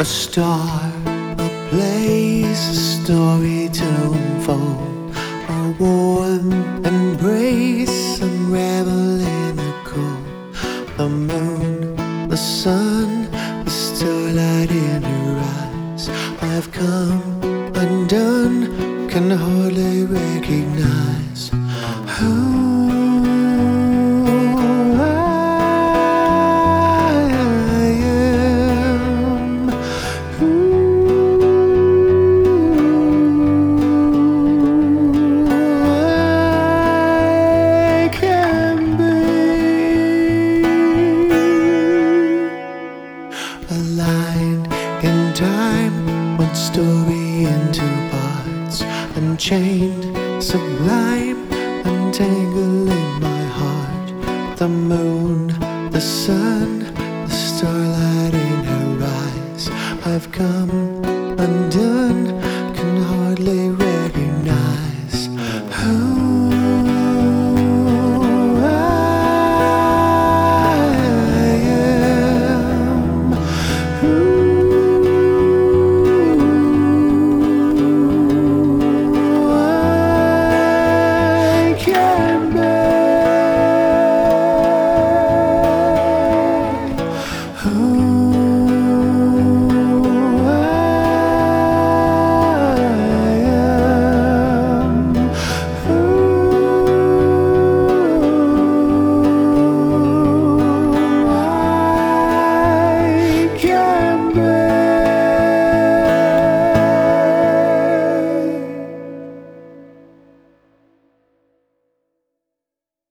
A star, a place, a story to unfold. A warm embrace, unravel in the cold. The moon, the sun, the starlight in her eyes. I've come undone, can hardly recognize who aligned in time, one story into parts, unchained, sublime, untangling my heart. The moon, the sun, the starlight in her eyes. I've come undone,